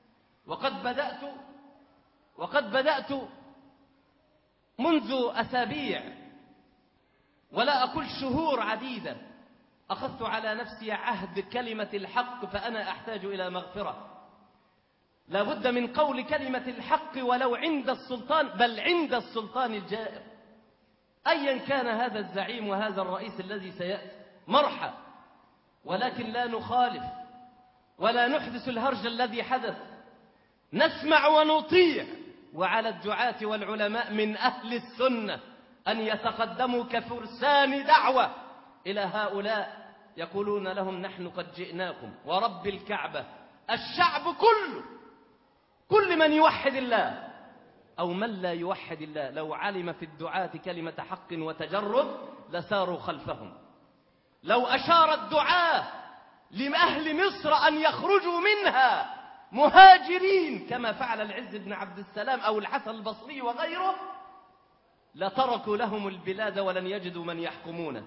وقد بدأت منذ أسابيع ولا أقول شهور عديدة، أخذت على نفسي عهد كلمة الحق، فأنا أحتاج إلى مغفرة. لا بد من قول كلمة الحق ولو عند السلطان، بل عند السلطان الجائر، أيا كان هذا الزعيم وهذا الرئيس الذي سيأتي، مرحب، ولكن لا نخالف ولا نحدث الهرج الذي حدث. نسمع ونطيع، وعلى الدعاة والعلماء من أهل السنة أن يتقدموا كفرسان دعوة إلى هؤلاء يقولون لهم نحن قد جئناكم ورب الكعبة. الشعب كله، كل من يوحد الله أو من لا يوحد الله، لو علم في الدعاة كلمة حق وتجرد لساروا خلفهم. لو أشار الدعاة لأهل مصر أن يخرجوا منها مهاجرين كما فعل العز بن عبد السلام أو الحسن البصري وغيره، لتركوا لهم البلاد ولن يجدوا من يحكمونه.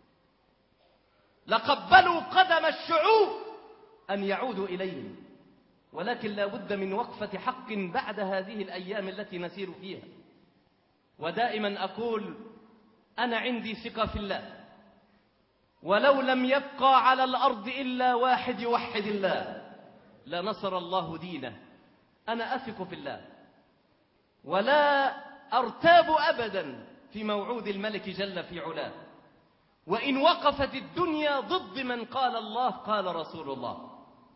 لقبلوا قدم الشعوب أن يعودوا إليهم، ولكن لا بد من وقفة حق بعد هذه الأيام التي نسير فيها. ودائما أقول أنا عندي ثقة في الله، ولو لم يبقى على الأرض إلا واحد يوحد الله لنصر الله دينه. أنا أثق في الله ولا أرتاب أبدا في موعود الملك جل في علاه، وإن وقفت الدنيا ضد من قال الله قال رسول الله.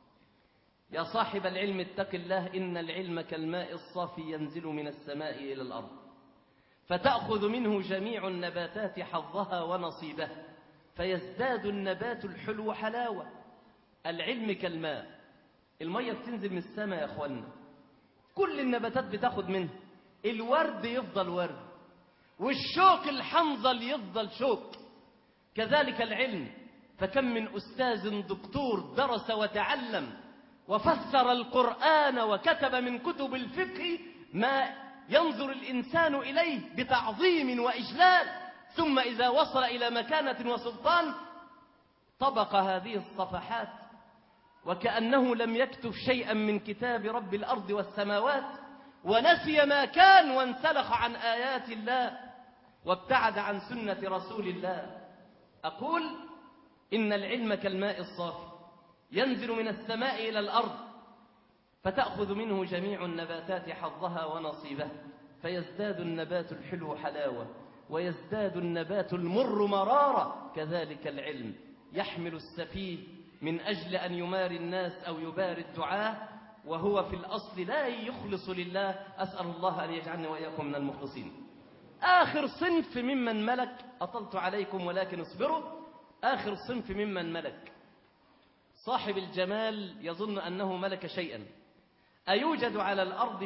يا صاحب العلم اتق الله، إن العلم كالماء الصافي ينزل من السماء إلى الأرض، فتأخذ منه جميع النباتات حظها ونصيبها، فيزداد النبات الحلو حلاوة. العلم كالماء، المية بتنزل من السماء يا أخوانا، كل النباتات بتاخد منه. الورد يفضل ورد، والشوك الحنظل يفضل شوك. كذلك العلم، فكم من أستاذ دكتور درس وتعلم وفسر القرآن وكتب من كتب الفقه ما ينظر الإنسان إليه بتعظيم وإجلال، ثم إذا وصل إلى مكانة وسلطان طبق هذه الصفحات وكأنه لم يكتب شيئا من كتاب رب الأرض والسماوات، ونسي ما كان وانسلخ عن آيات الله وابتعد عن سنة رسول الله. أقول إن العلم كالماء الصافي ينزل من السماء إلى الأرض، فتأخذ منه جميع النباتات حظها ونصيبها، فيزداد النبات الحلو حلاوة ويزداد النبات المر مرارة. كذلك العلم يحمل السفيه من أجل أن يماري الناس أو يباري الدعاة، وهو في الأصل لا يخلص لله. أسأل الله أن يجعلني وإياكم من المخلصين. آخر صنف ممن ملك، أطلت عليكم ولكن اصبروا، آخر صنف ممن ملك صاحب الجمال يظن أنه ملك شيئا. أيوجد على الأرض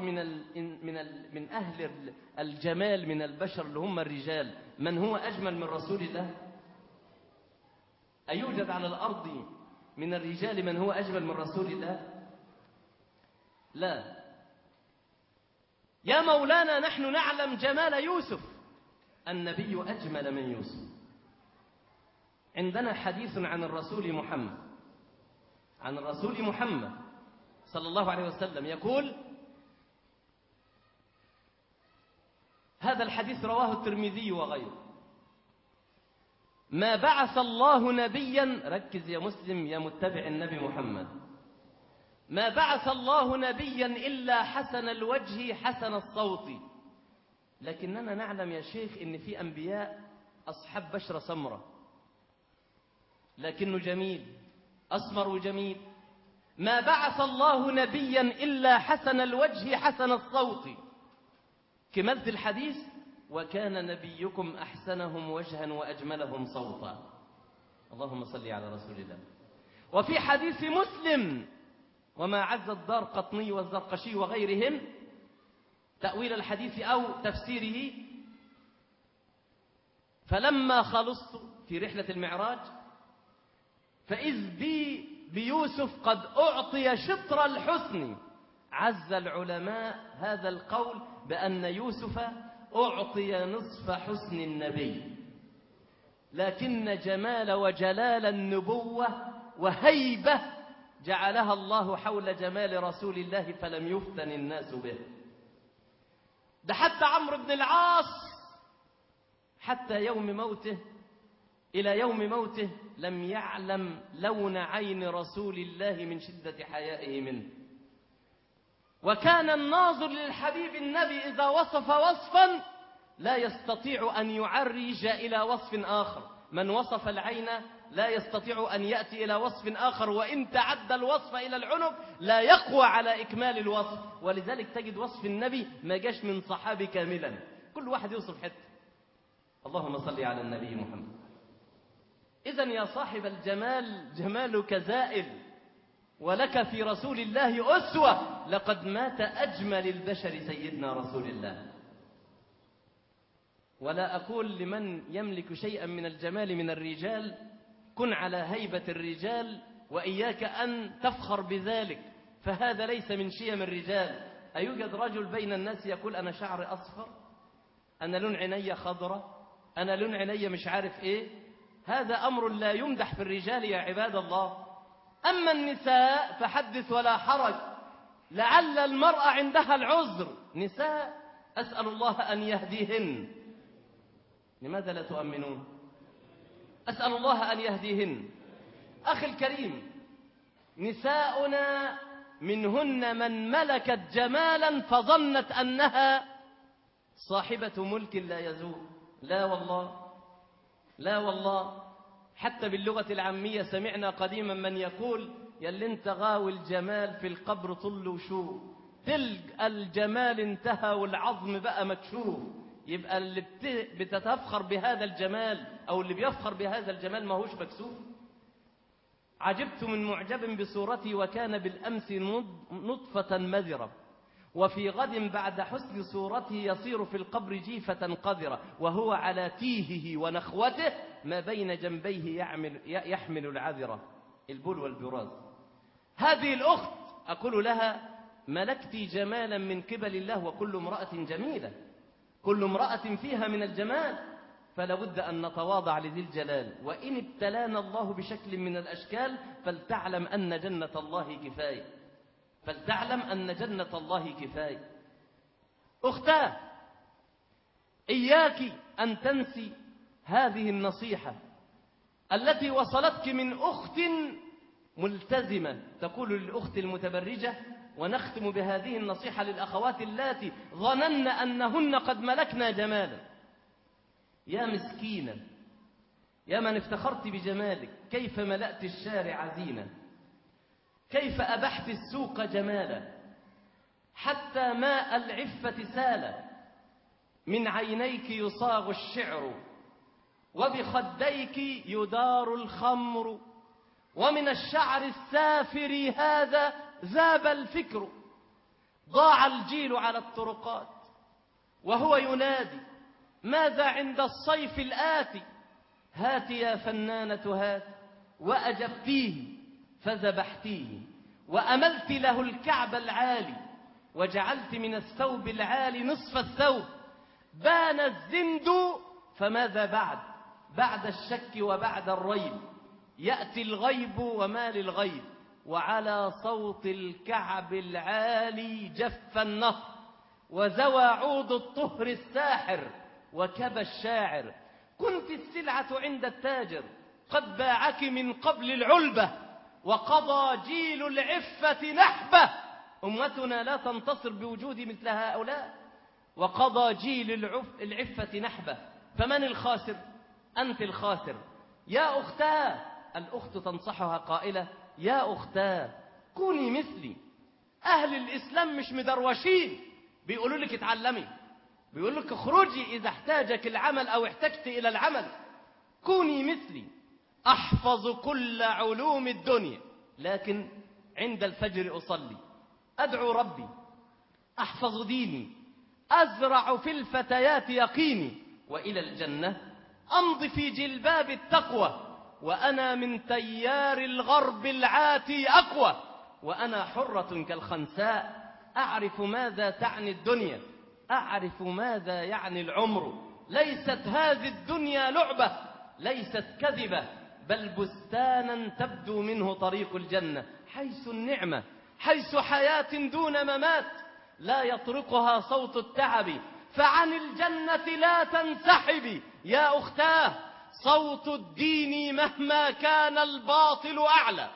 من أهل الجمال من البشر اللي هم الرجال من هو أجمل من رسول الله؟ أيوجد على الأرض من الرجال من هو أجمل من رسول الله؟ لا. يا مولانا، نحن نعلم جمال يوسف، النبي أجمل من يوسف. عندنا حديث عن الرسول محمد صلى الله عليه وسلم يقول، هذا الحديث رواه الترمذي وغيره: ما بعث الله نبيا، ركز يا مسلم يا متبع النبي محمد، ما بعث الله نبيا إلا حسن الوجه حسن الصوت. لكننا نعلم يا شيخ إن في أنبياء أصحاب بشرة سمرة، لكنه جميل، أسمر وجميل. ما بعث الله نبيا إلا حسن الوجه حسن الصوت، كمثل الحديث: وكان نبيكم أحسنهم وجها وأجملهم صوتا. اللهم صل على رسول الله. وفي حديث مسلم: وما عز الدارقطني والزرقشي وغيرهم تأويل الحديث أو تفسيره: فلما خلصت في رحلة المعراج فإذ بي بيوسف قد أعطي شطر الحسن. عز العلماء هذا القول بأن يوسف أعطي نصف حسن النبي، لكن جمال وجلال النبوة وهيبة جعلها الله حول جمال رسول الله فلم يفتن الناس به. ده حتى عمرو بن العاص حتى يوم موته، إلى يوم موته، لم يعلم لون عين رسول الله من شدة حيائه منه. وكان الناظر للحبيب النبي إذا وصف وصفا لا يستطيع أن يعرج إلى وصف آخر. من وصف العين لا يستطيع أن يأتي إلى وصف آخر، وإن تعدى الوصف إلى العنق لا يقوى على إكمال الوصف. ولذلك تجد وصف النبي ما جاش من صحابي كاملا، كل واحد يوصف حته. اللهم صل على النبي محمد. إذن يا صاحب الجمال جمالك زائل، ولك في رسول الله أسوة. لقد مات أجمل البشر سيدنا رسول الله. ولا أقول لمن يملك شيئا من الجمال من الرجال: كن على هيبة الرجال، وإياك أن تفخر بذلك، فهذا ليس من شيم الرجال. أيوجد رجل بين الناس يقول: أنا شعري أصفر، أنا لون عيني خضرة، أنا لون عيني مش عارف إيه؟ هذا أمر لا يمدح في الرجال يا عباد الله. أما النساء فحدث ولا حرج، لعل المرأة عندها العذر. نساء أسأل الله أن يهديهن. لماذا لا تؤمنون؟ أسأل الله أن يهديهن. أخي الكريم، نساؤنا منهن من ملكت جمالا فظنت أنها صاحبة ملك لا يزول. لا والله، لا والله. حتى باللغة العامية سمعنا قديما من يقول: يا انت غاوي الجمال في القبر طل وشوف، تلق الجمال انتهى والعظم بقى مكشوف. يبقى اللي بتتفخر بهذا الجمال أو اللي بيفخر بهذا الجمال ما هوش مكسوف. عجبت من معجب بصورتي وكان بالأمس نطفة مذرة، وفي غد بعد حسن صورته يصير في القبر جيفة قذرة، وهو على تيهه ونخوته ما بين جنبيه يحمل العذرة، البول والبراز. هذه الأخت أقول لها: ملكتي جمالا من قبل الله، وكل امرأة جميلة، كل امرأة فيها من الجمال، فلا بد أن نتواضع لذي الجلال. وإن ابتلانا الله بشكل من الأشكال فلتعلم أن جنة الله كفاية، فلتعلم أن جنة الله كفاية. أختاه، إياك أن تنسي هذه النصيحة التي وصلتك من أخت ملتزمة تقول للأخت المتبرجة، ونختم بهذه النصيحة للأخوات اللاتي ظنن أنهن قد ملكنا جمالا: يا مسكينة، يا من افتخرت بجمالك، كيف ملأت الشارع زينة، كيف أبحت السوق جمالا، حتى ماء العفة سال، من عينيك يصاغ الشعر، وبخديك يدار الخمر، ومن الشعر السافر هذا ذاب الفكر. ضاع الجيل على الطرقات وهو ينادي: ماذا عند الصيف الآتي؟ هات يا فنانة هات، وأجبتيه فذبحتيه، وأملت له الكعب العالي، وجعلت من الثوب العالي نصف الثوب. بان الزند، فماذا بعد الشك وبعد الريب؟ يأتي الغيب وما للغيب، وعلى صوت الكعب العالي جف النهر، وزوى عود الطهر الساحر، وكبى الشاعر. كنت السلعة عند التاجر، قد باعك من قبل العلبة، وقضى جيل العفة نحبه. أمتنا لا تنتصر بوجود مثل هؤلاء. وقضى جيل العفة نحبه. فمن الخاسر؟ أنت الخاسر يا أختاه. الأخت تنصحها قائلة: يا أختاه كوني مثلي. أهل الإسلام مش مدروشين، بيقولوا لك اتعلمي، بيقولوا لك اخرجي إذا احتاجك العمل أو احتجت إلى العمل. كوني مثلي، أحفظ كل علوم الدنيا لكن عند الفجر أصلي، أدعو ربي، أحفظ ديني، أزرع في الفتيات يقيني، وإلى الجنة أمضي في جلباب التقوى. وأنا من تيار الغرب العاتي أقوى، وأنا حرة كالخنساء، أعرف ماذا تعني الدنيا، أعرف ماذا يعني العمر. ليست هذه الدنيا لعبة، ليست كذبة، بل بستانا تبدو منه طريق الجنة، حيث النعمة، حيث حياة دون ممات لا يطرقها صوت التعب. فعن الجنة لا تنسحبي يا أختاه. صوت الدين مهما كان الباطل أعلى،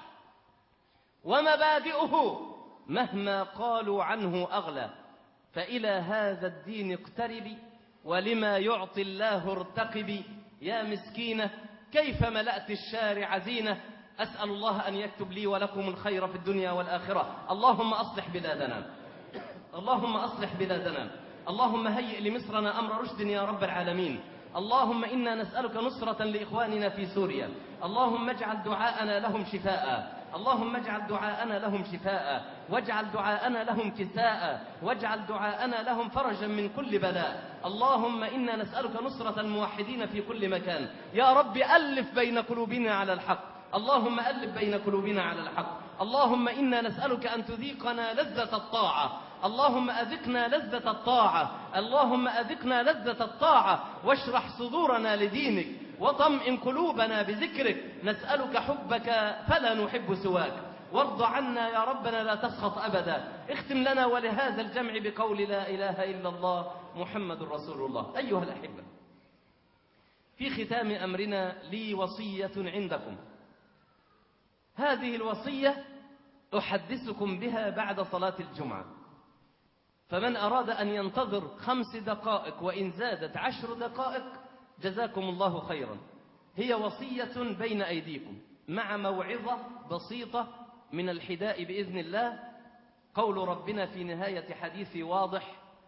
ومبادئه مهما قالوا عنه أغلى. فإلى هذا الدين اقتربي، ولما يعطي الله ارتقبي. يا مسكينة كيف ملأت الشارع زينة. أسأل الله أن يكتب لي ولكم الخير في الدنيا والآخرة. اللهم أصلح بلادنا، اللهم أصلح بلادنا، اللهم هيئ لمصرنا أمر رشد يا رب العالمين. اللهم إنا نسألك نصرة لإخواننا في سوريا. اللهم اجعل دعاءنا لهم شفاء، اللهم اجعل دعاءنا لهم شفاء، واجعل دعاءنا لهم كساء، واجعل دعاءنا لهم فرجا من كل بلاء. اللهم إنا نسألك نصرة الموحدين في كل مكان. يا رب ألف بين قلوبنا على الحق، اللهم ألف بين قلوبنا على الحق. اللهم إنا نسألك أن تذيقنا لذة الطاعة، اللهم أذقنا لذة الطاعة، اللهم أذقنا لذة الطاعة، واشرح صدورنا لدينك، وطمئن قلوبنا بذكرك. نسألك حبك فلا نحب سواك. وارض عنا يا ربنا لا تسخط أبدا. اختم لنا ولهذا الجمع بقول لا إله إلا الله محمد رسول الله. أيها الأحبة، في ختام أمرنا لي وصية عندكم. هذه الوصية أحدثكم بها بعد صلاة الجمعة، فمن أراد أن ينتظر 5 دقائق وإن زادت 10 دقائق جزاكم الله خيرا. هي وصية بين أيديكم مع موعظة بسيطة من الحداء بإذن الله. قول ربنا في نهاية حديثي واضح: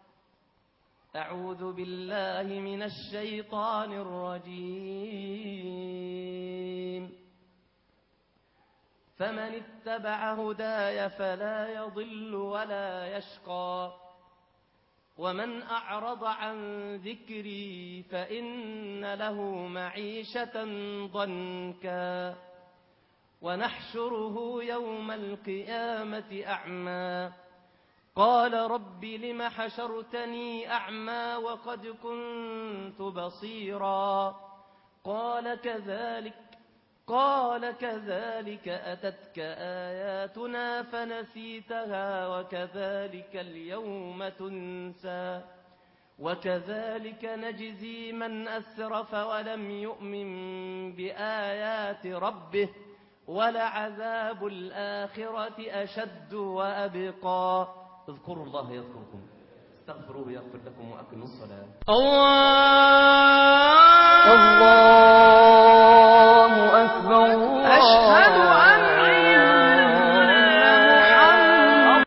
أعوذ بالله من الشيطان الرجيم. فمن اتبع هداي فلا يضل ولا يشقى، ومن أعرض عن ذكري فإن له معيشة ضنكا، ونحشره يوم القيامة أعمى. قال رب لم حشرتني أعمى وقد كنت بصيرا. قال كذلك أتتك آياتنا فنسيتها وكذلك اليوم تنسى. وكذلك نجزي من أسرف ولم يؤمن بآيات ربه ولعذاب الآخرة أشد وأبقى. اذكروا الله يذكركم، استغفروه يغفر لكم، وأقيموا الصلاة. الله